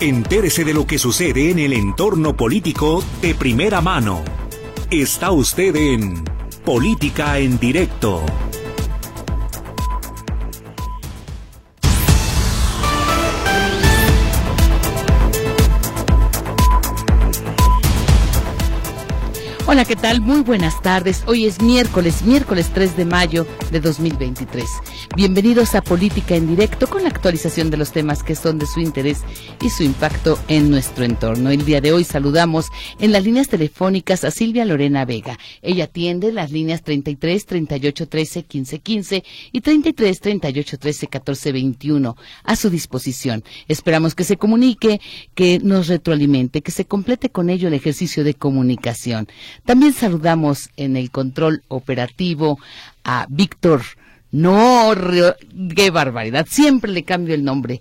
Entérese de lo que sucede en el entorno político de primera mano. Está usted en Política en Directo. Hola, ¿qué tal? Muy buenas tardes. Hoy es miércoles 3 de mayo de 2023. Bienvenidos a Política en Directo con la actualización de los temas que son de su interés y su impacto en nuestro entorno. El día de hoy saludamos en las líneas telefónicas a Silvia Lorena Vega. Ella atiende las líneas 33 38 13 15 15 y 33 38 13 14 21 a su disposición. Esperamos que se comunique, que nos retroalimente, que se complete con ello el ejercicio de comunicación. También saludamos en el control operativo a Víctor. No, qué barbaridad, siempre le cambio el nombre.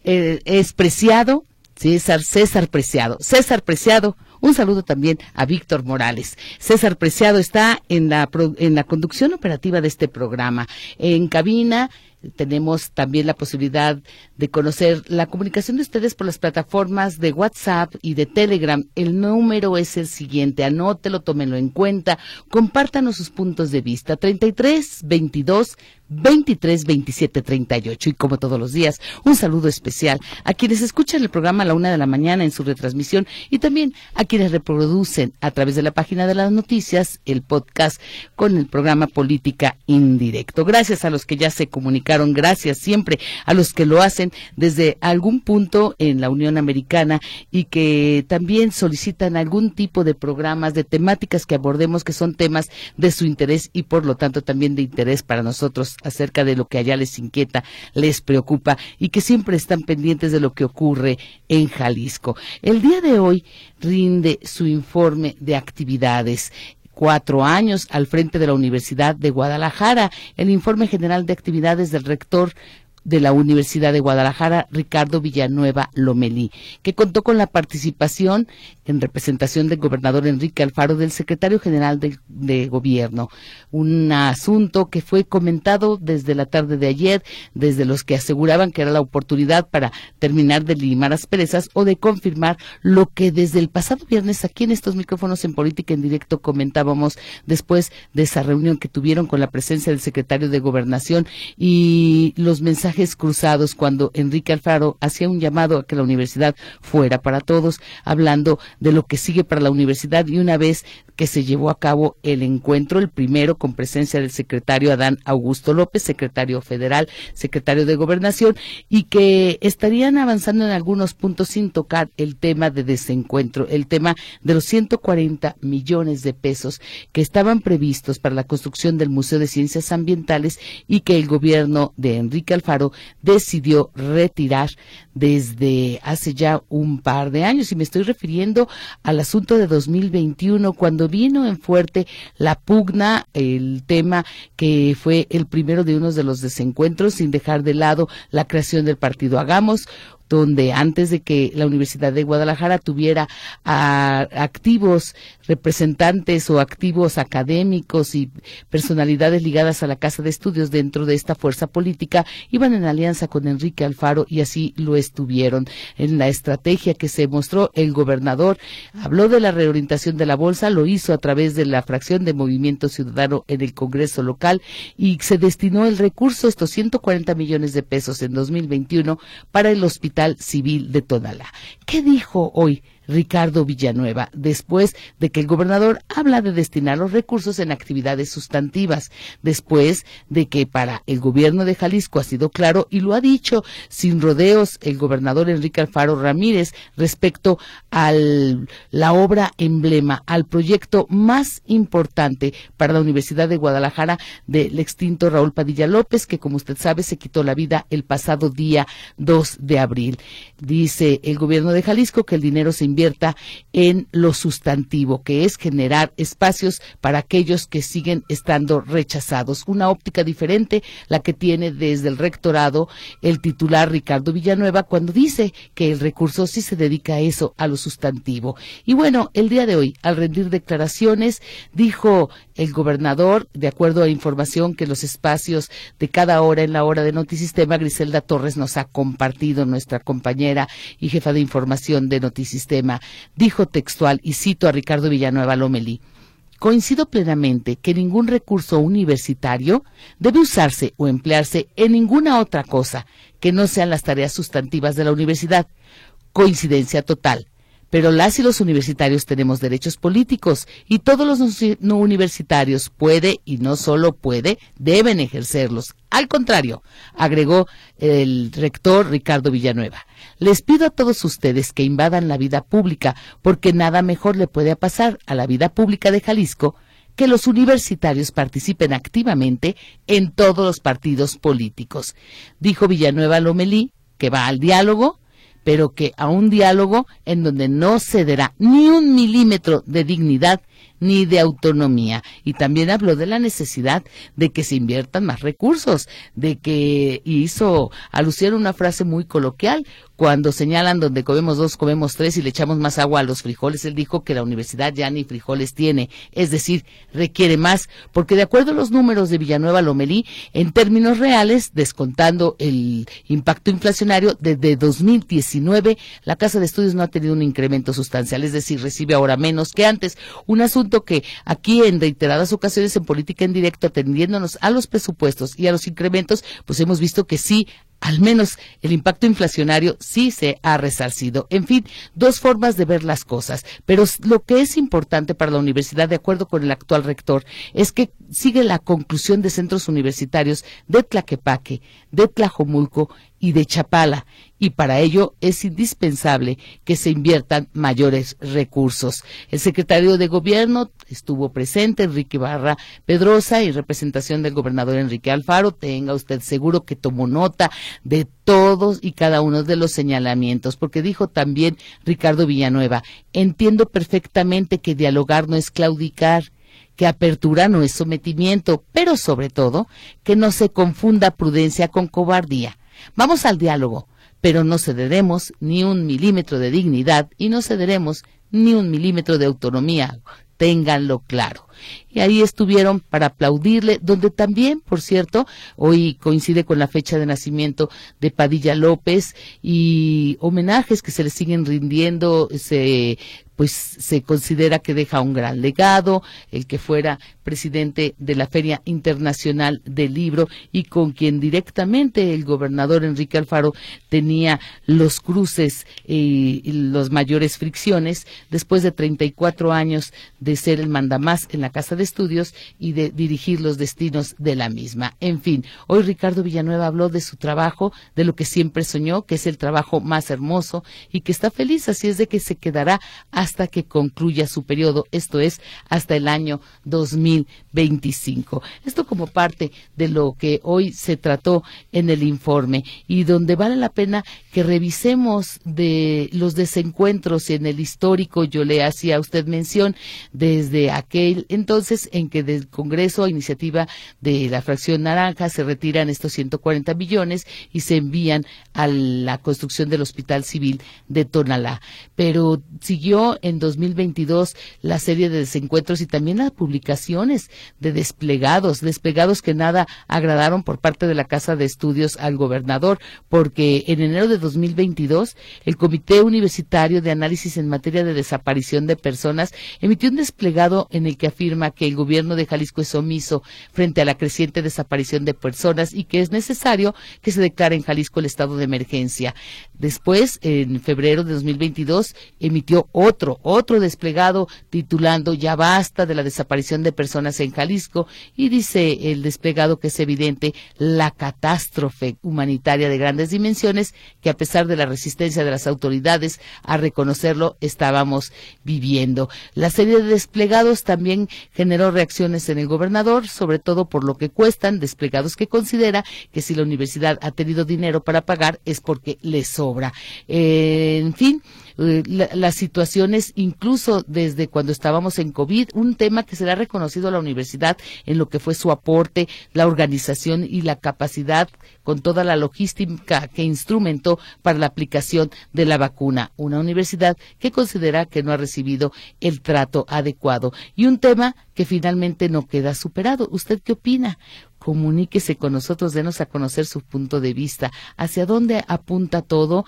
Es Preciado, César Preciado. César Preciado, un saludo también a Víctor Morales. César Preciado está en la conducción operativa de este programa. En cabina tenemos también la posibilidad de conocer la comunicación de ustedes por las plataformas de WhatsApp y de Telegram. El número es el siguiente, anótelo, tómenlo en cuenta, compártanos sus puntos de vista, 33 22 23 27 38. Y como todos los días, un saludo especial a quienes escuchan el programa a la 1 de la mañana en su retransmisión y también a quienes reproducen a través de la página de las noticias el podcast con el programa Política en Directo. Gracias a los que ya se comunicaron, gracias siempre a los que lo hacen desde algún punto en la Unión Americana y que también solicitan algún tipo de programas, de temáticas que abordemos que son temas de su interés y por lo tanto también de interés para nosotros acerca de lo que allá les inquieta, les preocupa y que siempre están pendientes de lo que ocurre en Jalisco. El día de hoy rinde su informe de actividades. 4 años al frente de la Universidad de Guadalajara. El informe general de actividades del rector de la Universidad de Guadalajara, Ricardo Villanueva Lomelí, que contó con la participación en representación del gobernador Enrique Alfaro, del secretario general de Gobierno. Un asunto que fue comentado desde la tarde de ayer, desde los que aseguraban que era la oportunidad para terminar de limar asperezas o de confirmar lo que desde el pasado viernes aquí en estos micrófonos en Política en Directo comentábamos después de esa reunión que tuvieron con la presencia del secretario de Gobernación y los mensajes cruzados cuando Enrique Alfaro hacía un llamado a que la universidad fuera para todos, hablando de lo que sigue para la universidad, y una vez que se llevó a cabo el encuentro, el primero con presencia del secretario Adán Augusto López, secretario federal, secretario de Gobernación, y que estarían avanzando en algunos puntos sin tocar el tema de desencuentro, el tema de los 140 millones de pesos que estaban previstos para la construcción del Museo de Ciencias Ambientales y que el gobierno de Enrique Alfaro decidió retirar desde hace ya un par de años, y me estoy refiriendo al asunto de 2021, cuando vino en fuerte la pugna, el tema que fue el primero de uno de los desencuentros, sin dejar de lado la creación del partido Hagamos, donde antes de que la Universidad de Guadalajara tuviera activos representantes o activos académicos y personalidades ligadas a la Casa de Estudios dentro de esta fuerza política, iban en alianza con Enrique Alfaro y así lo estuvieron. En la estrategia que se mostró, el gobernador habló de la reorientación de la bolsa, lo hizo a través de la fracción de Movimiento Ciudadano en el Congreso local y se destinó el recurso, estos 140 millones de pesos en 2021 para el Hospital Civil de Tonalá. ¿Qué dijo hoy Ricardo Villanueva después de que el gobernador habla de destinar los recursos en actividades sustantivas, después de que para el gobierno de Jalisco ha sido claro y lo ha dicho sin rodeos el gobernador Enrique Alfaro Ramírez respecto a la obra emblema, al proyecto más importante para la Universidad de Guadalajara del extinto Raúl Padilla López, que como usted sabe se quitó la vida el pasado día 2 de abril. Dice el gobierno de Jalisco que el dinero se invierta en lo sustantivo, que es generar espacios para aquellos que siguen estando rechazados. Una óptica diferente la que tiene desde el rectorado el titular Ricardo Villanueva cuando dice que el recurso sí se dedica a eso, a lo sustantivo. Y bueno, el día de hoy, al rendir declaraciones, dijo el gobernador, de acuerdo a información que los espacios de cada hora en la hora de Notisistema, Griselda Torres nos ha compartido, nuestra compañera y jefa de información de Notisistema, dijo textual, y cito a Ricardo Villanueva Lomelí: coincido plenamente que ningún recurso universitario debe usarse o emplearse en ninguna otra cosa que no sean las tareas sustantivas de la universidad. Coincidencia total. Pero las y los universitarios tenemos derechos políticos y todos los no universitarios y no solo deben ejercerlos. Al contrario, agregó el rector Ricardo Villanueva. Les pido a todos ustedes que invadan la vida pública, porque nada mejor le puede pasar a la vida pública de Jalisco que los universitarios participen activamente en todos los partidos políticos. Dijo Villanueva Lomelí que va al diálogo, pero que a un diálogo en donde no cederá ni un milímetro de dignidad ni de autonomía. Y también habló de la necesidad de que se inviertan más recursos, hizo alusión a una frase muy coloquial: cuando señalan donde comemos dos, comemos tres y le echamos más agua a los frijoles. Él dijo que la universidad ya ni frijoles tiene, es decir, requiere más, porque de acuerdo a los números de Villanueva Lomelí, en términos reales, descontando el impacto inflacionario, desde 2019 la Casa de Estudios no ha tenido un incremento sustancial, es decir, recibe ahora menos que antes. Un asunto que aquí en reiteradas ocasiones en Política en Directo, atendiéndonos a los presupuestos y a los incrementos, pues hemos visto que sí, al menos el impacto inflacionario sí se ha resarcido. En fin, dos formas de ver las cosas, pero lo que es importante para la universidad, de acuerdo con el actual rector, es que sigue la conclusión de centros universitarios de Tlaquepaque, de Tlajomulco y de Chapala, y para ello es indispensable que se inviertan mayores recursos. El secretario de Gobierno estuvo presente, Enrique Ibarra Pedrosa, en representación del gobernador Enrique Alfaro. Tenga usted seguro que tomó nota de todos y cada uno de los señalamientos, porque dijo también Ricardo Villanueva: entiendo perfectamente que dialogar no es claudicar, que apertura no es sometimiento, pero sobre todo que no se confunda prudencia con cobardía. Vamos al diálogo, pero no cederemos ni un milímetro de dignidad y no cederemos ni un milímetro de autonomía. Ténganlo claro. Y ahí estuvieron para aplaudirle, donde también, por cierto, hoy coincide con la fecha de nacimiento de Padilla López, y homenajes que se le siguen rindiendo. Se considera que deja un gran legado, el que fuera presidente de la Feria Internacional del Libro, y con quien directamente el gobernador Enrique Alfaro tenía los cruces y las mayores fricciones, después de 34 años de ser el mandamás en la Casa de Estudios y de dirigir los destinos de la misma. En fin, hoy Ricardo Villanueva habló de su trabajo, de lo que siempre soñó, que es el trabajo más hermoso, y que está feliz, así es de que se quedará hasta que concluya su periodo, esto es, hasta el año 2025. Esto como parte de lo que hoy se trató en el informe, y donde vale la pena que revisemos de los desencuentros en el histórico. Yo le hacía a usted mención desde aquel entonces en que del Congreso, a iniciativa de la fracción naranja, se retiran estos 140 millones y se envían a la construcción del Hospital Civil de Tonalá. Pero siguió en 2022 la serie de desencuentros y también las publicaciones de desplegados que nada agradaron por parte de la Casa de Estudios al gobernador, porque en enero de 2022 el Comité Universitario de Análisis en Materia de Desaparición de Personas emitió un desplegado en el que afirma que el gobierno de Jalisco es omiso frente a la creciente desaparición de personas y que es necesario que se declare en Jalisco el estado de emergencia. Después, en febrero de 2022, emitió otro desplegado titulando "Ya basta de la desaparición de personas en Jalisco", y dice el desplegado que es evidente la catástrofe humanitaria de grandes dimensiones que, a pesar de la resistencia de las autoridades a reconocerlo, estábamos viviendo. La serie de desplegados también generó reacciones en el gobernador, sobre todo por lo que cuestan, desplegados que considera que si la universidad ha tenido dinero para pagar es porque le sobra. En fin, las situaciones, incluso desde cuando estábamos en COVID, un tema que se le ha reconocido a la universidad en lo que fue su aporte, la organización y la capacidad con toda la logística que instrumentó para la aplicación de la vacuna. Una universidad que considera que no ha recibido el trato adecuado. Y un tema que finalmente no queda superado. ¿Usted qué opina? Comuníquese con nosotros, denos a conocer su punto de vista. ¿Hacia dónde apunta todo?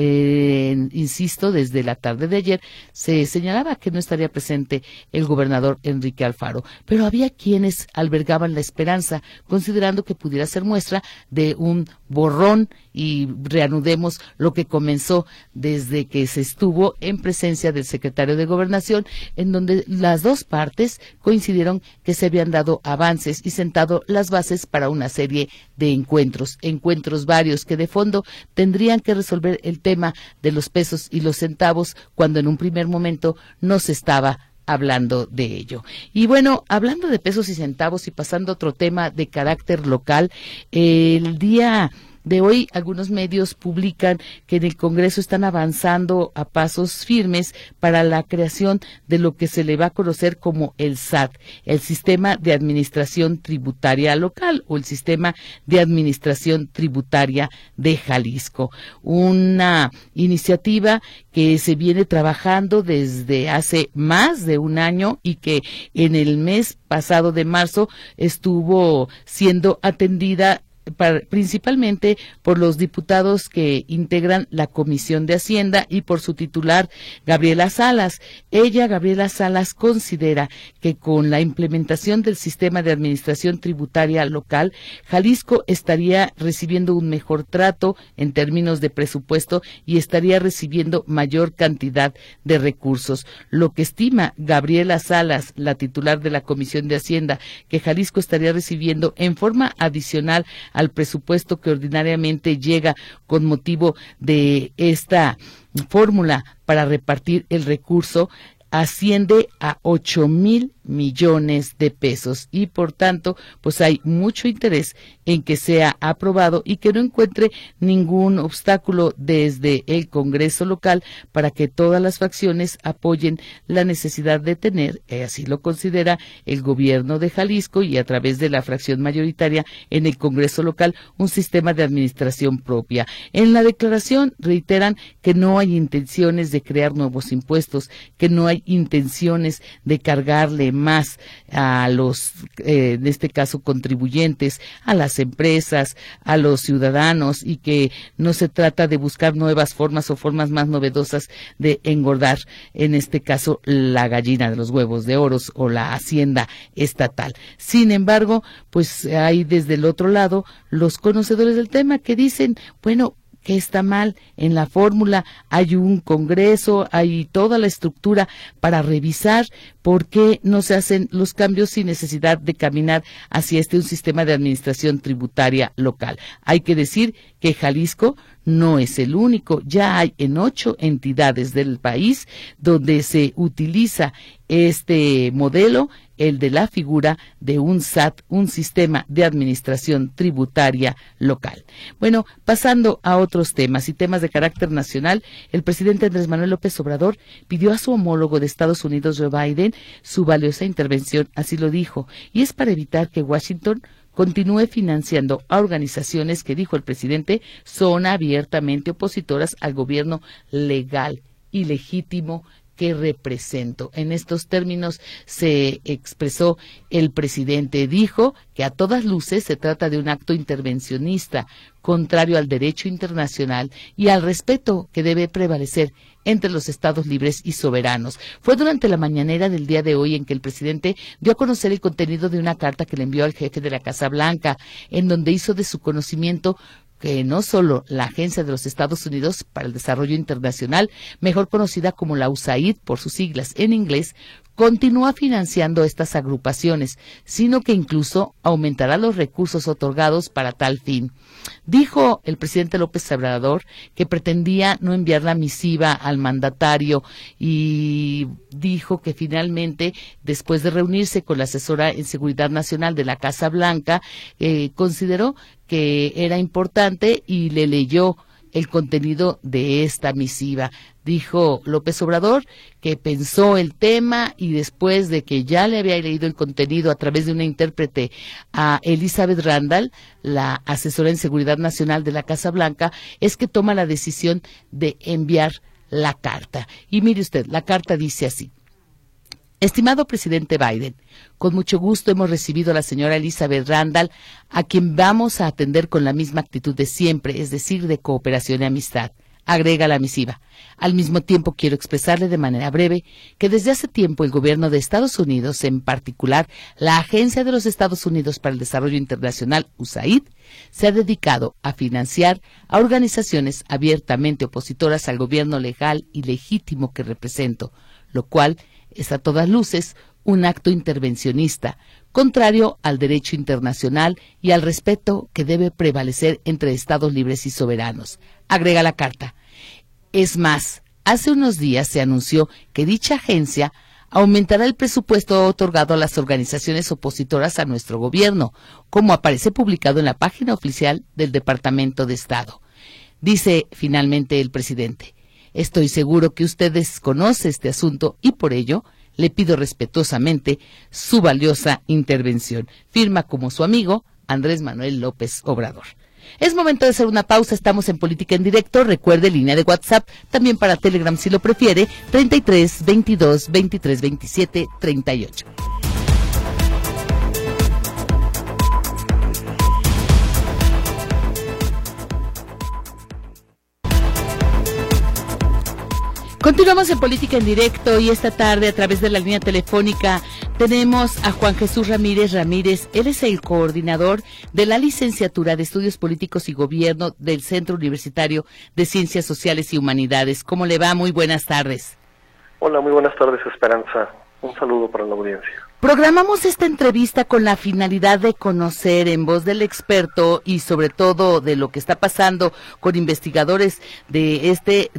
Insisto, desde la tarde de ayer se señalaba que no estaría presente el gobernador Enrique Alfaro, pero había quienes albergaban la esperanza, considerando que pudiera ser muestra de un borrón y reanudemos lo que comenzó desde que se estuvo en presencia del secretario de Gobernación, en donde las dos partes coincidieron que se habían dado avances y sentado las bases para una serie de encuentros varios que de fondo tendrían que resolver el tema de los pesos y los centavos cuando en un primer momento no se estaba hablando de ello. Y bueno, hablando de pesos y centavos y pasando a otro tema de carácter local, el día de hoy algunos medios publican que en el Congreso están avanzando a pasos firmes para la creación de lo que se le va a conocer como el SAT, el Sistema de Administración Tributaria Local o el Sistema de Administración Tributaria de Jalisco. Una iniciativa que se viene trabajando desde hace más de un año y que en el mes pasado de marzo estuvo siendo atendida principalmente por los diputados que integran la Comisión de Hacienda y por su titular, Gabriela Salas. Gabriela Salas, considera que con la implementación del Sistema de Administración Tributaria Local, Jalisco estaría recibiendo un mejor trato en términos de presupuesto y estaría recibiendo mayor cantidad de recursos. Lo que estima Gabriela Salas, la titular de la Comisión de Hacienda, que Jalisco estaría recibiendo en forma adicional al presupuesto que ordinariamente llega con motivo de esta fórmula para repartir el recurso, asciende a 8,000 millones de pesos y por tanto pues hay mucho interés en que sea aprobado y que no encuentre ningún obstáculo desde el Congreso local para que todas las facciones apoyen la necesidad de tener, así lo considera el gobierno de Jalisco y a través de la fracción mayoritaria en el Congreso local, un sistema de administración propia. En la declaración reiteran que no hay intenciones de crear nuevos impuestos, que no hay intenciones de cargarle más a los, en este caso, contribuyentes, a las empresas, a los ciudadanos y que no se trata de buscar nuevas formas o formas más novedosas de engordar, en este caso, la gallina de los huevos de oro o la hacienda estatal. Sin embargo, pues hay desde el otro lado los conocedores del tema que dicen, bueno, ¿qué está mal en la fórmula? Hay un Congreso, hay toda la estructura para revisar por qué no se hacen los cambios sin necesidad de caminar hacia un sistema de administración tributaria local. Hay que decir que Jalisco no es el único, ya hay en 8 entidades del país donde se utiliza este modelo, el de la figura de un SAT, un sistema de administración tributaria local. Bueno, pasando a otros temas y temas de carácter nacional, el presidente Andrés Manuel López Obrador pidió a su homólogo de Estados Unidos, Joe Biden, su valiosa intervención, así lo dijo, y es para evitar que Washington continúe financiando a organizaciones que, dijo el presidente, son abiertamente opositoras al gobierno legal y legítimo que represento. En estos términos se expresó el presidente. Dijo que a todas luces se trata de un acto intervencionista, contrario al derecho internacional y al respeto que debe prevalecer entre los estados libres y soberanos. Fue durante la mañanera del día de hoy en que el presidente dio a conocer el contenido de una carta que le envió al jefe de la Casa Blanca, en donde hizo de su conocimiento que no solo la Agencia de los Estados Unidos para el Desarrollo Internacional, mejor conocida como la USAID por sus siglas en inglés, continúa financiando estas agrupaciones, sino que incluso aumentará los recursos otorgados para tal fin. Dijo el presidente López Obrador que pretendía no enviar la misiva al mandatario y dijo que finalmente, después de reunirse con la asesora en Seguridad Nacional de la Casa Blanca, consideró que era importante y le leyó el contenido de esta misiva. Dijo López Obrador que pensó el tema y después de que ya le había leído el contenido a través de una intérprete a Elizabeth Randall, la asesora en seguridad nacional de la Casa Blanca, es que toma la decisión de enviar la carta. Y mire usted, la carta dice así: estimado presidente Biden, con mucho gusto hemos recibido a la señora Elizabeth Randall, a quien vamos a atender con la misma actitud de siempre, es decir, de cooperación y amistad. Agrega la misiva. Al mismo tiempo quiero expresarle de manera breve que desde hace tiempo el gobierno de Estados Unidos, en particular la Agencia de los Estados Unidos para el Desarrollo Internacional, USAID, se ha dedicado a financiar a organizaciones abiertamente opositoras al gobierno legal y legítimo que represento, lo cual es a todas luces un acto intervencionista, contrario al derecho internacional y al respeto que debe prevalecer entre Estados libres y soberanos. Agrega la carta. Es más, hace unos días se anunció que dicha agencia aumentará el presupuesto otorgado a las organizaciones opositoras a nuestro gobierno, como aparece publicado en la página oficial del Departamento de Estado. Dice finalmente el presidente: estoy seguro que usted desconoce este asunto y por ello le pido respetuosamente su valiosa intervención. Firma como su amigo Andrés Manuel López Obrador. Es momento de hacer una pausa, estamos en Política en Directo. Recuerde, línea de WhatsApp, también para Telegram si lo prefiere, 33 22 23 27 38. Continuamos en Política en Directo y esta tarde a través de la línea telefónica tenemos a Juan Jesús Ramírez. Él es el coordinador de la Licenciatura de Estudios Políticos y Gobierno del Centro Universitario de Ciencias Sociales y Humanidades. ¿Cómo le va? Muy buenas tardes. Hola, muy buenas tardes, Esperanza. Un saludo para la audiencia. Programamos esta entrevista con la finalidad de conocer en voz del experto y sobre todo de lo que está pasando con investigadores de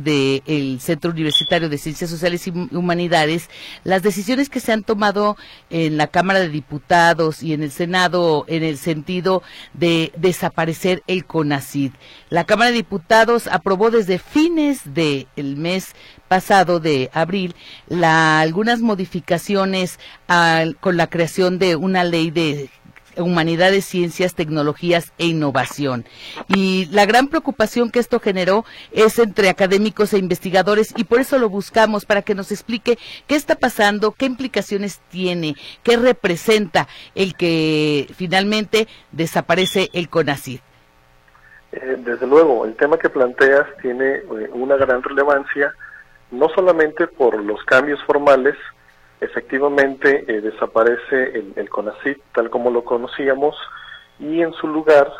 el Centro Universitario de Ciencias Sociales y Humanidades, las decisiones que se han tomado en la Cámara de Diputados y en el Senado en el sentido de desaparecer el CONACYT. La Cámara de Diputados aprobó desde fines del mes pasado de abril algunas modificaciones con la creación de una ley de humanidades, ciencias, tecnologías e innovación. Y la gran preocupación que esto generó es entre académicos e investigadores y por eso lo buscamos para que nos explique qué está pasando, qué implicaciones tiene, qué representa el que finalmente desaparece el CONACYT. Desde luego, el tema que planteas tiene una gran relevancia, no solamente por los cambios formales. Efectivamente desaparece el CONACYT tal como lo conocíamos y en su lugar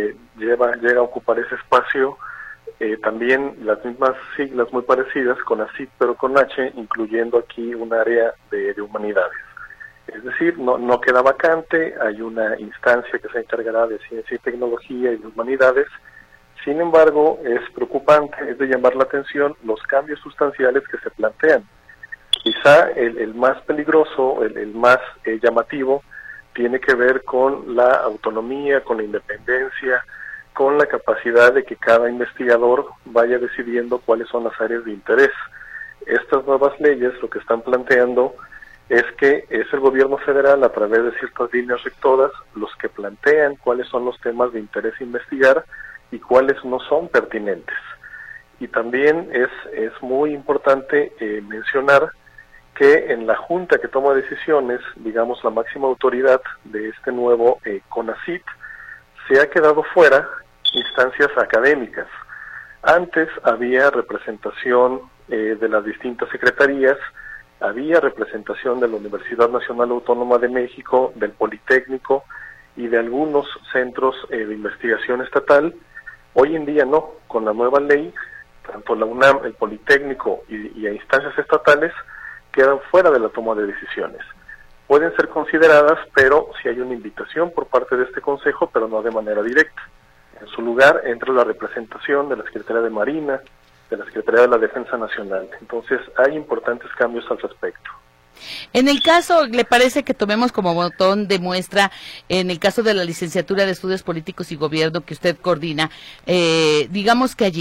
llega a ocupar ese espacio también las mismas siglas muy parecidas, CONACYT pero con H, incluyendo aquí un área de humanidades. Es decir, no queda vacante, hay una instancia que se encargará de ciencia y tecnología y de humanidades. Sin embargo, es preocupante, es de llamar la atención los cambios sustanciales que se plantean. Quizá el más peligroso, el más llamativo, tiene que ver con la autonomía, con la independencia, con la capacidad de que cada investigador vaya decidiendo cuáles son las áreas de interés. Estas nuevas leyes lo que están planteando es que es el gobierno federal, a través de ciertas líneas rectoras, los que plantean cuáles son los temas de interés investigar y cuáles no son pertinentes. Y también es muy importante mencionar que en la junta que toma decisiones, digamos la máxima autoridad de este nuevo CONACYT, se ha quedado fuera instancias académicas. Antes había representación de las distintas secretarías, había representación de la Universidad Nacional Autónoma de México, del Politécnico y de algunos centros de investigación estatal. Hoy en día no, con la nueva ley, tanto la UNAM, el Politécnico y a instancias estatales quedan fuera de la toma de decisiones. Pueden ser consideradas, pero si hay una invitación por parte de este Consejo, pero no de manera directa. En su lugar entra la representación de la Secretaría de Marina, de la Secretaría de la Defensa Nacional. Entonces hay importantes cambios al respecto. En el caso, ¿le parece que tomemos como botón de muestra, en el caso de la Licenciatura de Estudios Políticos y Gobierno que usted coordina, digamos que allí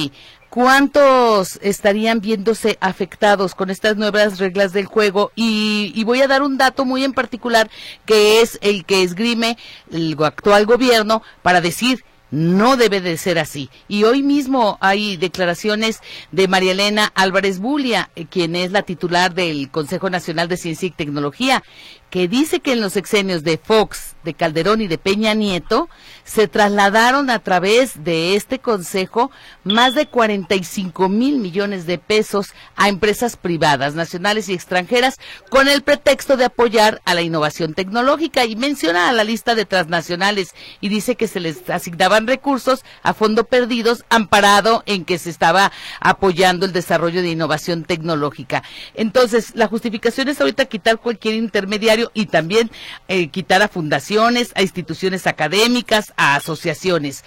¿cuántos estarían viéndose afectados con estas nuevas reglas del juego? Y voy a dar un dato muy en particular, que es el que esgrime el actual gobierno para decir: no debe de ser así. Y hoy mismo hay declaraciones de María Elena Álvarez Bulia, quien es la titular del Consejo Nacional de Ciencia y Tecnología, que dice que en los sexenios de Fox, de Calderón y de Peña Nieto se trasladaron a través de este consejo más de 45,000 millones de pesos a empresas privadas, nacionales y extranjeras, con el pretexto de apoyar a la innovación tecnológica, y menciona a la lista de transnacionales y dice que se les asignaban recursos a fondo perdidos, amparado en que se estaba apoyando el desarrollo de innovación tecnológica. Entonces, la justificación es ahorita quitar cualquier intermediario y también quitar a fundaciones, a instituciones académicas, a asociaciones.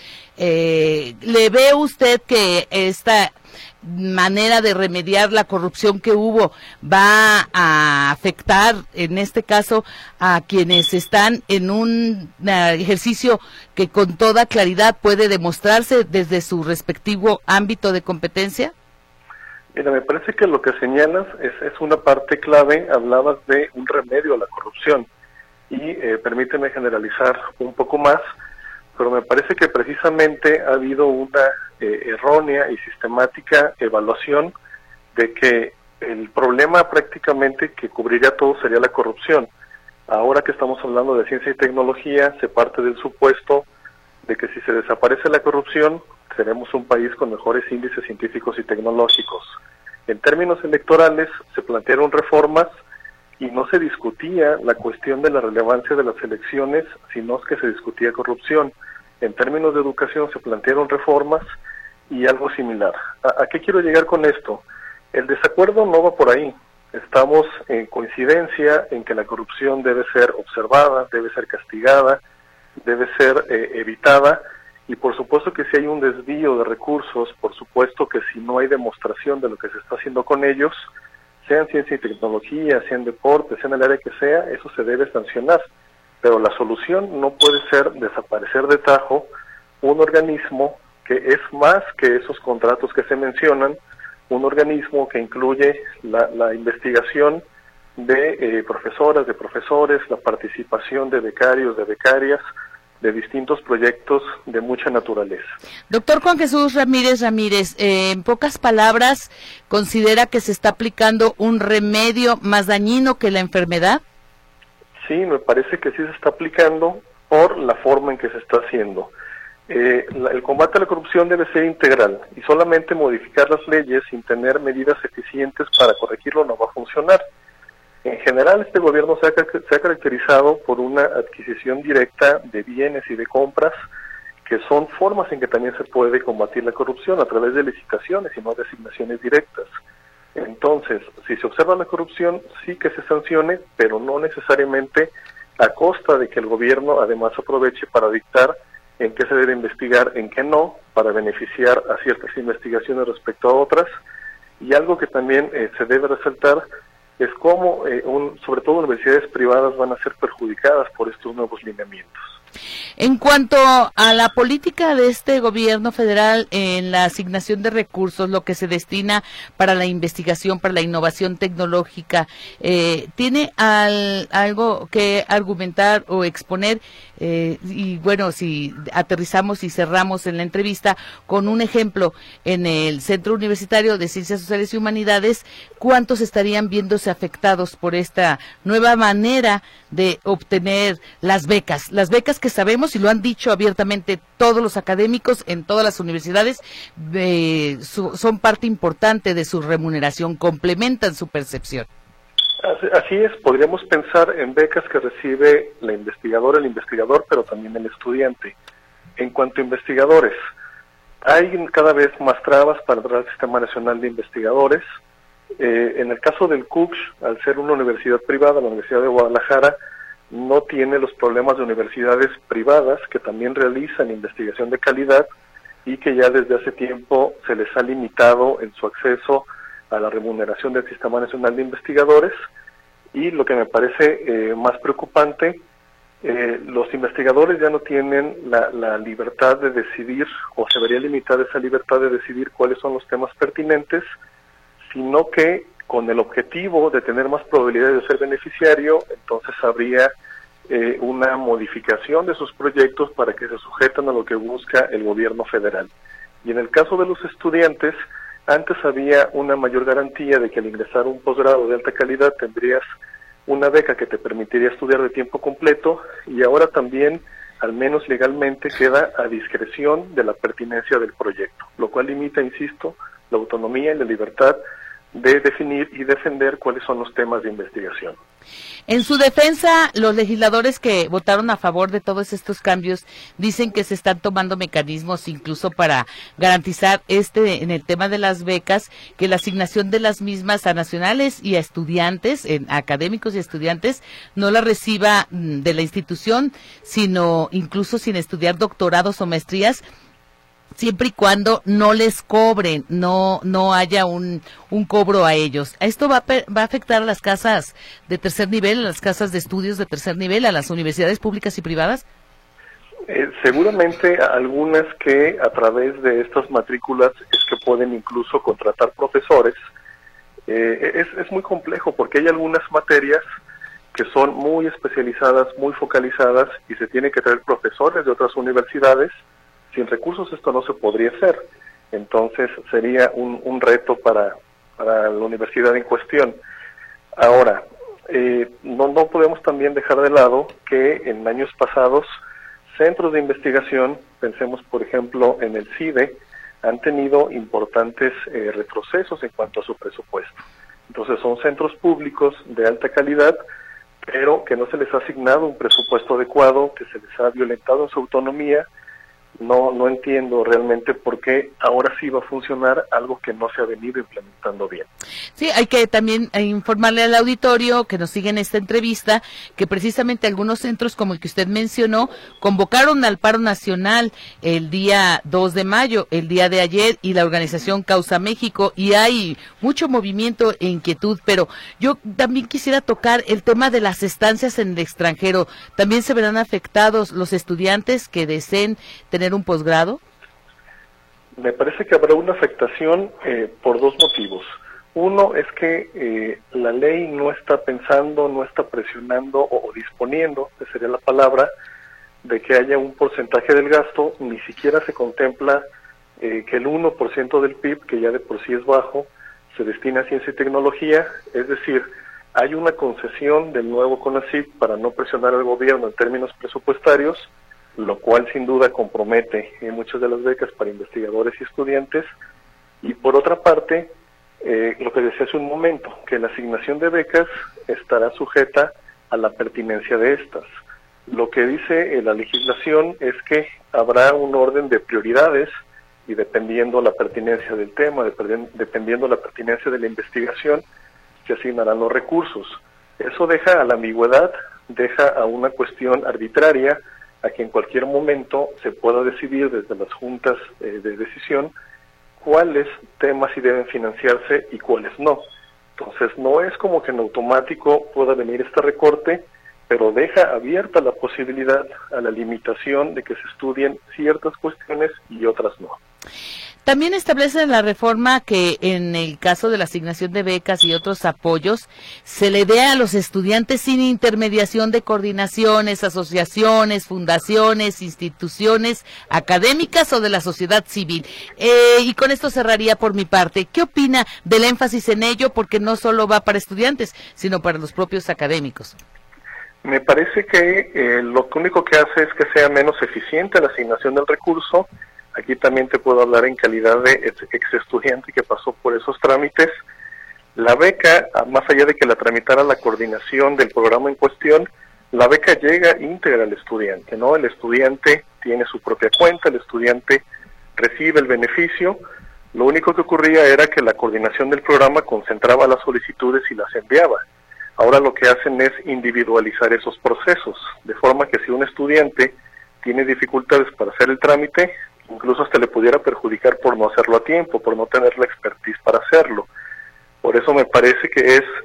¿Le ve usted que esta manera de remediar la corrupción que hubo va a afectar, en este caso, a quienes están en un ejercicio que con toda claridad puede demostrarse desde su respectivo ámbito de competencia? Mira, me parece que lo que señalas es una parte clave. Hablabas de un remedio a la corrupción y permíteme generalizar un poco más, pero me parece que precisamente ha habido una errónea y sistemática evaluación de que el problema prácticamente que cubriría todo sería la corrupción. Ahora que estamos hablando de ciencia y tecnología, se parte del supuesto de que si se desaparece la corrupción, seremos un país con mejores índices científicos y tecnológicos. En términos electorales se plantearon reformas y no se discutía la cuestión de la relevancia de las elecciones, sino que se discutía corrupción. En términos de educación se plantearon reformas y algo similar. ¿A qué quiero llegar con esto? El desacuerdo no va por ahí. Estamos en coincidencia en que la corrupción debe ser observada, debe ser castigada, debe ser evitada. Y por supuesto que si hay un desvío de recursos, por supuesto que si no hay demostración de lo que se está haciendo con ellos, sea en ciencia y tecnología, sea en deporte, sea en el área que sea, eso se debe sancionar. Pero la solución no puede ser desaparecer de tajo un organismo que es más que esos contratos que se mencionan, un organismo que incluye la investigación de profesoras, de profesores, la participación de becarios, de becarias, de distintos proyectos de mucha naturaleza. Doctor Juan Jesús Ramírez, en pocas palabras, ¿considera que se está aplicando un remedio más dañino que la enfermedad? Sí, me parece que sí se está aplicando por la forma en que se está haciendo. El combate a la corrupción debe ser integral y solamente modificar las leyes sin tener medidas eficientes para corregirlo no va a funcionar. En general, este gobierno se ha caracterizado por una adquisición directa de bienes y de compras, que son formas en que también se puede combatir la corrupción a través de licitaciones y no de asignaciones directas. Entonces, si se observa la corrupción, sí que se sancione, pero no necesariamente a costa de que el gobierno además aproveche para dictar en qué se debe investigar, en qué no, para beneficiar a ciertas investigaciones respecto a otras. Y algo que también se debe resaltar es cómo, sobre todo universidades privadas, van a ser perjudicadas por estos nuevos lineamientos. En cuanto a la política de este gobierno federal en la asignación de recursos, lo que se destina para la investigación, para la innovación tecnológica, ¿tiene algo que argumentar o exponer? Y bueno, si aterrizamos y cerramos en la entrevista con un ejemplo, en el Centro Universitario de Ciencias Sociales y Humanidades, ¿cuántos estarían viéndose afectados por esta nueva manera de obtener las becas? Las becas que sabemos, y lo han dicho abiertamente todos los académicos en todas las universidades, son parte importante de su remuneración, complementan su percepción. Así es, podríamos pensar en becas que recibe la investigadora, el investigador, pero también el estudiante. En cuanto a investigadores, hay cada vez más trabas para entrar al Sistema Nacional de Investigadores. En el caso del CUCH, al ser una universidad privada, la Universidad de Guadalajara no tiene los problemas de universidades privadas que también realizan investigación de calidad y que ya desde hace tiempo se les ha limitado en su acceso a la remuneración del Sistema Nacional de Investigadores. Y lo que me parece más preocupante los investigadores ya no tienen la libertad de decidir, o se vería limitada esa libertad de decidir cuáles son los temas pertinentes, sino que con el objetivo de tener más probabilidades de ser beneficiario, entonces habría una modificación de sus proyectos para que se sujetan a lo que busca el gobierno federal. Y en el caso de los estudiantes, antes había una mayor garantía de que al ingresar a un posgrado de alta calidad tendrías una beca que te permitiría estudiar de tiempo completo, y ahora también, al menos legalmente, queda a discreción de la pertinencia del proyecto, lo cual limita, insisto, la autonomía y la libertad de definir y defender cuáles son los temas de investigación. En su defensa, los legisladores que votaron a favor de todos estos cambios dicen que se están tomando mecanismos incluso para garantizar en el tema de las becas, que la asignación de las mismas a nacionales y a estudiantes, académicos y estudiantes, no la reciba de la institución, sino incluso sin estudiar doctorados o maestrías, siempre y cuando no les cobren, no haya un cobro a ellos. ¿Esto va a afectar a las casas de tercer nivel, a las casas de estudios de tercer nivel, a las universidades públicas y privadas? Seguramente algunas que a través de estas matrículas es que pueden incluso contratar profesores. Es muy complejo porque hay algunas materias que son muy especializadas, muy focalizadas, y se tienen que traer profesores de otras universidades. Sin recursos esto no se podría hacer, entonces sería un reto para la universidad en cuestión. Ahora, no podemos también dejar de lado que en años pasados centros de investigación, pensemos por ejemplo en el CIDE, han tenido importantes retrocesos en cuanto a su presupuesto. Entonces son centros públicos de alta calidad, pero que no se les ha asignado un presupuesto adecuado, que se les ha violentado en su autonomía. No entiendo realmente por qué ahora sí va a funcionar algo que no se ha venido implementando bien. Sí, hay que también informarle al auditorio que nos sigue en esta entrevista que precisamente algunos centros, como el que usted mencionó, convocaron al paro nacional el día 2 de mayo, el día de ayer, y la organización Causa México, y hay mucho movimiento e inquietud, pero yo también quisiera tocar el tema de las estancias en el extranjero. ¿También se verán afectados los estudiantes que deseen tener un posgrado? Me parece que habrá una afectación por dos motivos. Uno es que la ley no está pensando, no está presionando o disponiendo, que sería la palabra, de que haya un porcentaje del gasto. Ni siquiera se contempla que el 1% del PIB, que ya de por sí es bajo, se destina a ciencia y tecnología. Es decir, hay una concesión del nuevo CONACYT para no presionar al gobierno en términos presupuestarios, lo cual sin duda compromete muchas de las becas para investigadores y estudiantes. Y por otra parte, lo que decía hace un momento, que la asignación de becas estará sujeta a la pertinencia de estas. Lo que dice la legislación es que habrá un orden de prioridades, y dependiendo la pertinencia del tema, dependiendo la pertinencia de la investigación, se asignarán los recursos. Eso deja a la ambigüedad, deja a una cuestión arbitraria, a que en cualquier momento se pueda decidir desde las juntas de decisión cuáles temas sí deben financiarse y cuáles no. Entonces no es como que en automático pueda venir este recorte, pero deja abierta la posibilidad a la limitación de que se estudien ciertas cuestiones y otras no. También establece la reforma que en el caso de la asignación de becas y otros apoyos, se le dé a los estudiantes sin intermediación de coordinaciones, asociaciones, fundaciones, instituciones académicas o de la sociedad civil. Y con esto cerraría por mi parte. ¿Qué opina del énfasis en ello? Porque no solo va para estudiantes, sino para los propios académicos. Me parece que lo único que hace es que sea menos eficiente la asignación del recurso. Aquí también te puedo hablar en calidad de ex estudiante que pasó por esos trámites. La beca, más allá de que la tramitara la coordinación del programa en cuestión, la beca llega íntegra al estudiante, ¿no? El estudiante tiene su propia cuenta, el estudiante recibe el beneficio. Lo único que ocurría era que la coordinación del programa concentraba las solicitudes y las enviaba. Ahora lo que hacen es individualizar esos procesos, de forma que si un estudiante tiene dificultades para hacer el trámite, incluso hasta le pudiera perjudicar por no hacerlo a tiempo, por no tener la expertise para hacerlo. Por eso me parece que es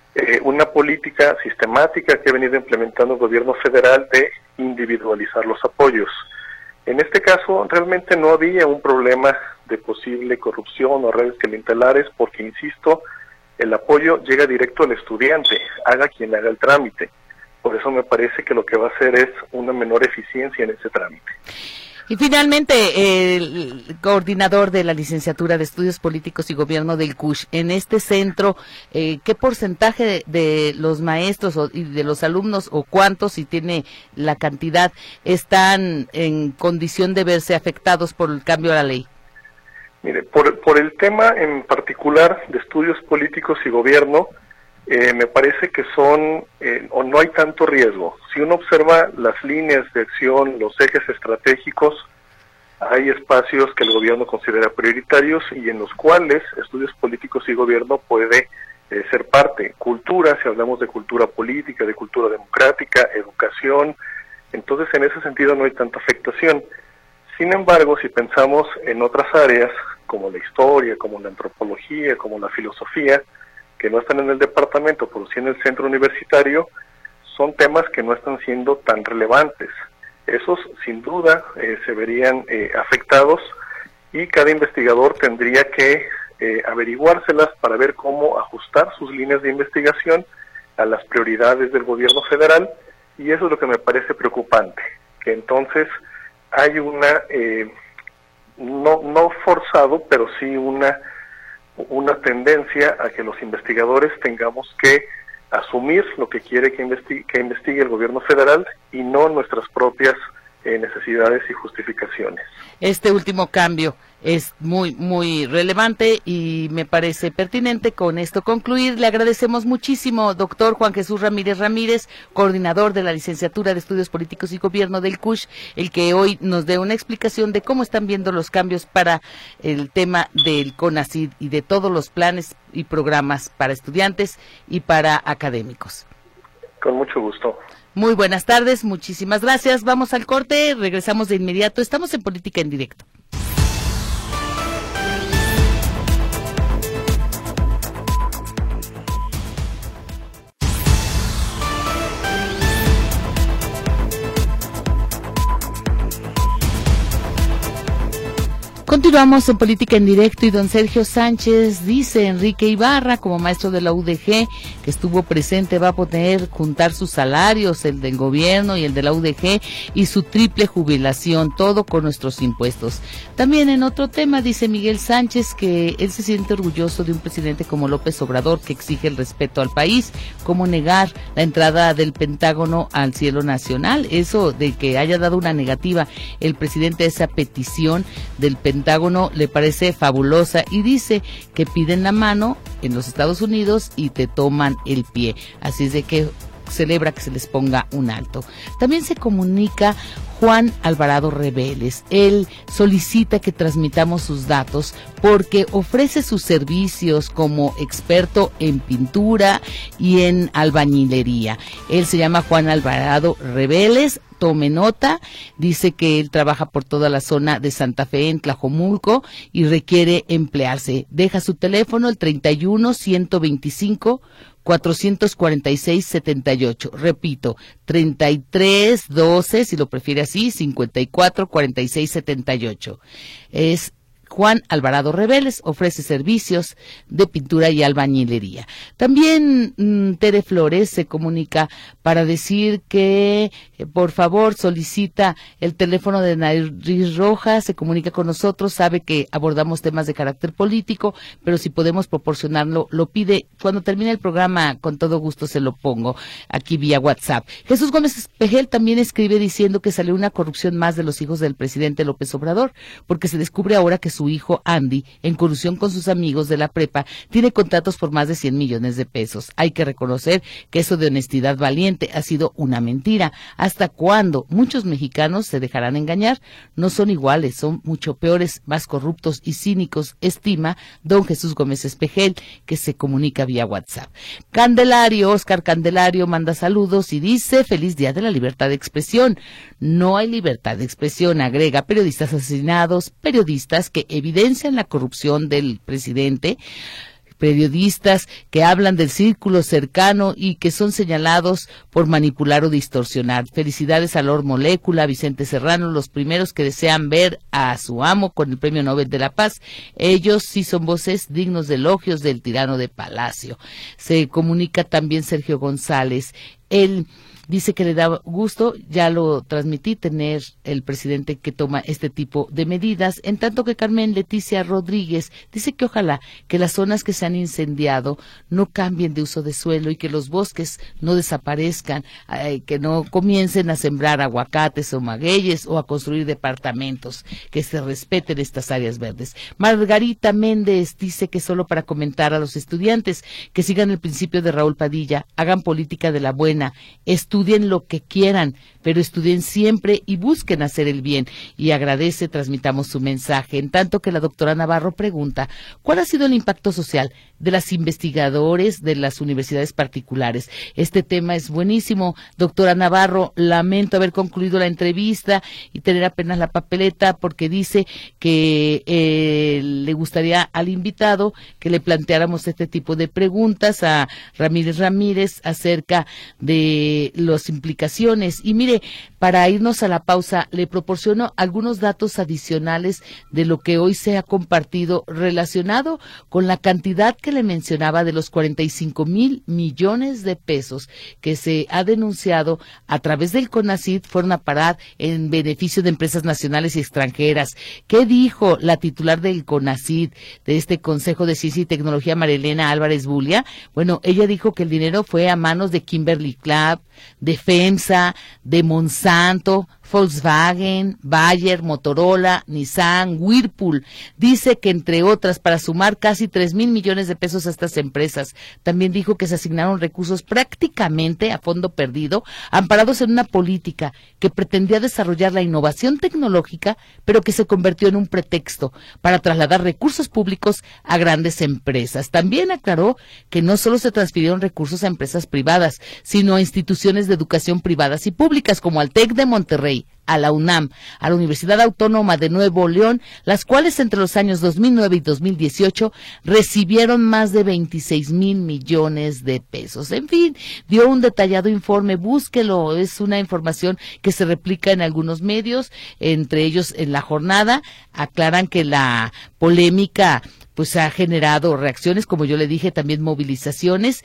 una política sistemática que ha venido implementando el gobierno federal de individualizar los apoyos. En este caso, realmente no había un problema de posible corrupción o redes clientelares, porque, insisto, el apoyo llega directo al estudiante, haga quien haga el trámite. Por eso me parece que lo que va a hacer es una menor eficiencia en ese trámite. Y finalmente, el coordinador de la Licenciatura de Estudios Políticos y Gobierno del CUSH, en este centro, ¿qué porcentaje de los maestros y de los alumnos, o cuántos, si tiene la cantidad, están en condición de verse afectados por el cambio a la ley? Mire, por el tema en particular de estudios políticos y gobierno, me parece que o no hay tanto riesgo. Si uno observa las líneas de acción, los ejes estratégicos, hay espacios que el gobierno considera prioritarios y en los cuales estudios políticos y gobierno puede ser parte. Cultura, si hablamos de cultura política, de cultura democrática, educación, entonces en ese sentido no hay tanta afectación. Sin embargo, si pensamos en otras áreas, como la historia, como la antropología, como la filosofía, que no están en el departamento, pero sí en el centro universitario, son temas que no están siendo tan relevantes. Esos, sin duda, se verían afectados, y cada investigador tendría que averiguárselas para ver cómo ajustar sus líneas de investigación a las prioridades del gobierno federal, y eso es lo que me parece preocupante, que entonces hay una, no forzado, pero sí una tendencia a que los investigadores tengamos que asumir lo que quiere que investigue el gobierno federal y no nuestras propias necesidades y justificaciones. Este último cambio es muy relevante y me parece pertinente con esto concluir. Le agradecemos muchísimo, doctor Juan Jesús Ramírez, coordinador de la Licenciatura de Estudios Políticos y Gobierno del CUSH, el que hoy nos dé una explicación de cómo están viendo los cambios para el tema del CONACYT y de todos los planes y programas para estudiantes y para académicos. Con mucho gusto. Muy buenas tardes, muchísimas gracias. Vamos al corte, regresamos de inmediato. Estamos en Política en Directo. Continuamos en Política en Directo y don Sergio Sánchez dice: Enrique Ibarra, como maestro de la UDG, que estuvo presente, va a poder juntar sus salarios, el del gobierno y el de la UDG, y su triple jubilación, todo con nuestros impuestos. También en otro tema dice Miguel Sánchez que él se siente orgulloso de un presidente como López Obrador, que exige el respeto al país. ¿Cómo negar la entrada del Pentágono al cielo nacional? Eso de que haya dado una negativa el presidente a esa petición del Pentágono le parece fabulosa, y dice que piden la mano en los Estados Unidos y te toman el pie. Así es de que celebra que se les ponga un alto. También se comunica Juan Alvarado Reveles. Él solicita que transmitamos sus datos porque ofrece sus servicios como experto en pintura y en albañilería. Él se llama Juan Alvarado Reveles. Tome nota, dice que él trabaja por toda la zona de Santa Fe, en Tlajomulco, y requiere emplearse. Deja su teléfono, el 31-125-446-78. Repito, 3312, si lo prefiere así, 54-46-78. Es Juan Alvarado Reveles, ofrece servicios de pintura y albañilería. También Tere Flores se comunica para decir que por favor solicita el teléfono de Nariz Roja, se comunica con nosotros, sabe que abordamos temas de carácter político, pero si podemos proporcionarlo, lo pide. Cuando termine el programa, con todo gusto se lo pongo aquí vía WhatsApp. Jesús Gómez Espejel también escribe diciendo que salió una corrupción más de los hijos del presidente López Obrador, porque se descubre ahora que su hijo Andy, en corrupción con sus amigos de la prepa, tiene contratos por más de 100 millones de pesos. Hay que reconocer que eso de honestidad valiente ha sido una mentira. ¿Hasta cuándo? Muchos mexicanos se dejarán engañar. No son iguales, son mucho peores, más corruptos y cínicos, estima don Jesús Gómez Espejel, que se comunica vía WhatsApp. Oscar Candelario manda saludos y dice: feliz día de la libertad de expresión. No hay libertad de expresión, agrega. Periodistas asesinados, periodistas que evidencian la corrupción del presidente, periodistas que hablan del círculo cercano y que son señalados por manipular o distorsionar. Felicidades a Lord Molécula, Vicente Serrano, los primeros que desean ver a su amo con el Premio Nobel de la Paz. Ellos sí son voces dignos de elogios del tirano de Palacio. Se comunica también Sergio González. Él dice que le da gusto, ya lo transmití, tener el presidente que toma este tipo de medidas, en tanto que Carmen Leticia Rodríguez dice que ojalá que las zonas que se han incendiado no cambien de uso de suelo y que los bosques no desaparezcan, que no comiencen a sembrar aguacates o magueyes o a construir departamentos, que se respeten estas áreas verdes. Margarita Méndez dice que solo para comentar a los estudiantes que sigan el principio de Raúl Padilla, hagan política de la buena, estudien lo que quieran, pero estudien siempre y busquen hacer el bien. Y agradece, transmitamos su mensaje. En tanto que la doctora Navarro pregunta, ¿cuál ha sido el impacto social de las investigadores de las universidades particulares? Este tema es buenísimo. Doctora Navarro, lamento haber concluido la entrevista y tener apenas la papeleta porque dice que le gustaría al invitado que le planteáramos este tipo de preguntas a Ramírez acerca de las implicaciones. Y mire, para irnos a la pausa, le proporciono algunos datos adicionales de lo que hoy se ha compartido relacionado con la cantidad que le mencionaba de los 45,000 millones de pesos que se ha denunciado a través del CONACYT fueron a parar en beneficio de empresas nacionales y extranjeras. ¿Qué dijo la titular del CONACYT, de este Consejo de Ciencia y Tecnología, Marilena Álvarez Bulia? Bueno, ella dijo que el dinero fue a manos de Kimberly-Clark, de FEMSA, de Monsanto, Volkswagen, Bayer, Motorola, Nissan, Whirlpool. Dice que entre otras para sumar casi 3,000 millones de pesos a estas empresas. También dijo que se asignaron recursos prácticamente a fondo perdido, amparados en una política que pretendía desarrollar la innovación tecnológica, pero que se convirtió en un pretexto para trasladar recursos públicos a grandes empresas. También aclaró que no solo se transfirieron recursos a empresas privadas, sino a instituciones de educación privadas y públicas como al TEC de Monterrey, a la UNAM, a la Universidad Autónoma de Nuevo León, las cuales entre los años 2009 y 2018 recibieron más de 26,000 millones de pesos. En fin, dio un detallado informe, búsquelo, es una información que se replica en algunos medios, entre ellos en La Jornada. Aclaran que la polémica pues ha generado reacciones, como yo le dije, también movilizaciones,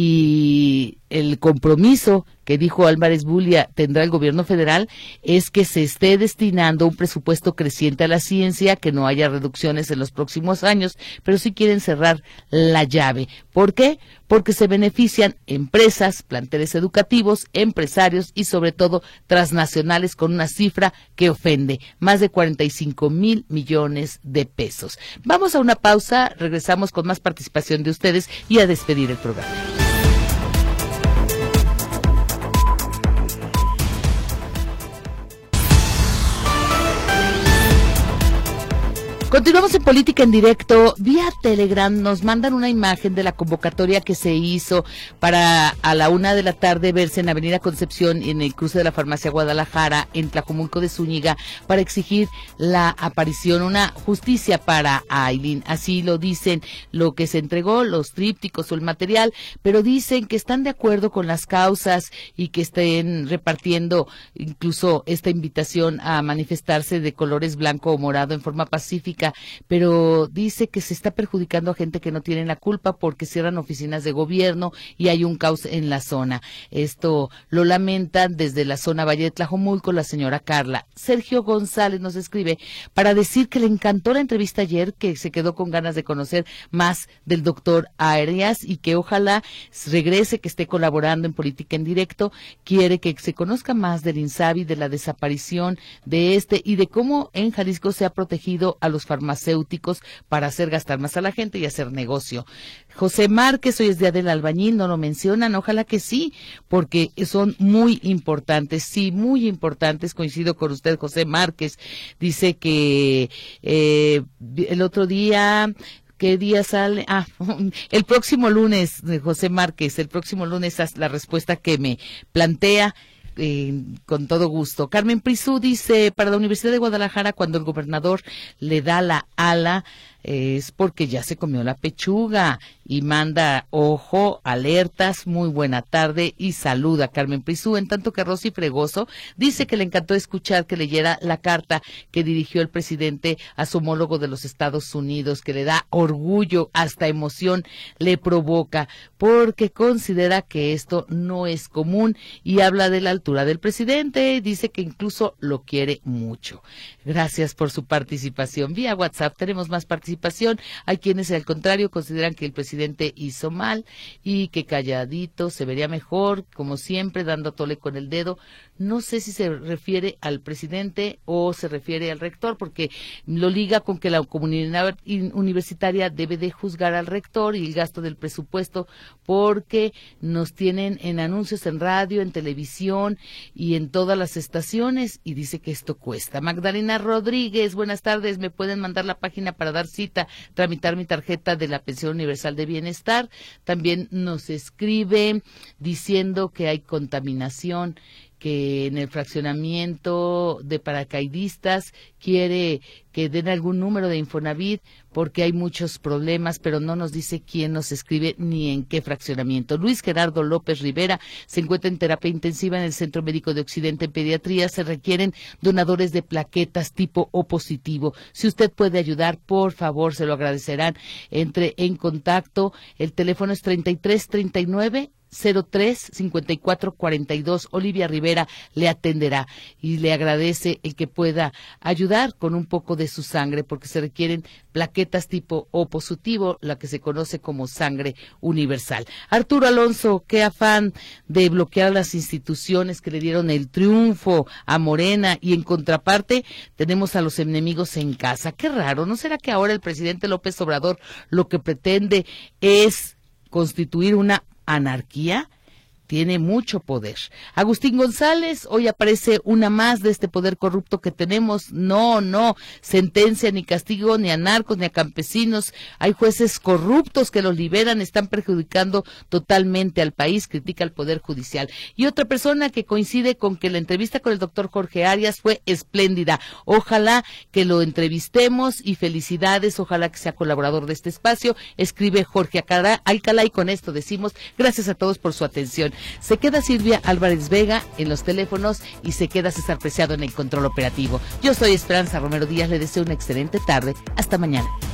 y el compromiso que dijo Álvarez Bulia tendrá el gobierno federal es que se esté destinando un presupuesto creciente a la ciencia, que no haya reducciones en los próximos años, pero sí quieren cerrar la llave. ¿Por qué? Porque se benefician empresas, planteles educativos, empresarios y sobre todo transnacionales con una cifra que ofende, más de 45,000 millones de pesos. Vamos a una pausa, regresamos con más participación de ustedes y a despedir el programa. Continuamos en Política en Directo. Vía Telegram nos mandan una imagen de la convocatoria que se hizo para a la 1:00 p.m. verse en Avenida Concepción y en el cruce de la Farmacia Guadalajara, en Tlajomulco de Zúñiga, para exigir la aparición, una justicia para Aylin. Así lo dicen, lo que se entregó, los trípticos o el material, pero dicen que están de acuerdo con las causas y que estén repartiendo incluso esta invitación a manifestarse de colores blanco o morado en forma pacífica, pero dice que se está perjudicando a gente que no tiene la culpa porque cierran oficinas de gobierno y hay un caos en la zona. Esto lo lamentan desde la zona Valle de Tlajomulco la señora Carla. Sergio González nos escribe para decir que le encantó la entrevista ayer, que se quedó con ganas de conocer más del doctor Arias y que ojalá regrese, que esté colaborando en Política en Directo. Quiere que se conozca más del INSABI, de la desaparición de y de cómo en Jalisco se ha protegido a los farmacéuticos para hacer gastar más a la gente y hacer negocio. José Márquez, hoy es Día del Albañil, no lo mencionan, ojalá que sí, porque son muy importantes, sí, muy importantes, coincido con usted, José Márquez. Dice que el otro día... ¿Qué día sale? El próximo lunes, José Márquez, el próximo lunes es la respuesta que me plantea. Con todo gusto. Carmen Prisú dice, para la Universidad de Guadalajara, cuando el gobernador le da la ala, es porque ya se comió la pechuga y manda, ojo, alertas, muy buena tarde y saluda a Carmen Prisú, en tanto que Rosy Fregoso dice que le encantó escuchar que leyera la carta que dirigió el presidente a su homólogo de los Estados Unidos, que le da orgullo, hasta emoción le provoca, porque considera que esto no es común y habla de la altura del presidente, dice que incluso lo quiere mucho. Gracias por su participación. Vía WhatsApp tenemos más participación. Hay quienes al contrario consideran que el presidente hizo mal y que calladito se vería mejor, como siempre, dando tole con el dedo. No sé si se refiere al presidente o se refiere al rector, porque lo liga con que la comunidad universitaria debe de juzgar al rector y el gasto del presupuesto, porque nos tienen en anuncios en radio, en televisión y en todas las estaciones, y dice que esto cuesta. Magdalena Rodríguez, buenas tardes, me pueden mandar la página para dar cita, tramitar mi tarjeta de la Pensión Universal de Bienestar. También nos escribe diciendo que hay contaminación, que en el fraccionamiento de paracaidistas quiere que den algún número de Infonavit porque hay muchos problemas, pero no nos dice quién nos escribe ni en qué fraccionamiento. Luis Gerardo López Rivera se encuentra en terapia intensiva en el Centro Médico de Occidente en Pediatría. Se requieren donadores de plaquetas tipo O positivo. Si usted puede ayudar, por favor, se lo agradecerán. Entre en contacto. El teléfono es 3339 03-5442. Olivia Rivera le atenderá y le agradece el que pueda ayudar con un poco de su sangre, porque se requieren plaquetas tipo O positivo, la que se conoce como sangre universal. Arturo Alonso, qué afán de bloquear las instituciones que le dieron el triunfo a Morena, y en contraparte tenemos a los enemigos en casa. Qué raro, ¿no será que ahora el presidente López Obrador lo que pretende es constituir una anarquía? Tiene mucho poder. Agustín González, hoy aparece una más de este poder corrupto que tenemos. No sentencia ni castigo ni a narcos ni a campesinos. Hay jueces corruptos que los liberan, están perjudicando totalmente al país, critica al Poder Judicial. Y otra persona que coincide con que la entrevista con el doctor Jorge Arias fue espléndida. Ojalá que lo entrevistemos y felicidades, ojalá que sea colaborador de este espacio. Escribe Jorge Alcalá, y con esto decimos gracias a todos por su atención. Se queda Silvia Álvarez Vega en los teléfonos y se queda César Preciado en el control operativo. Yo soy Esperanza Romero Díaz, le deseo una excelente tarde. Hasta mañana.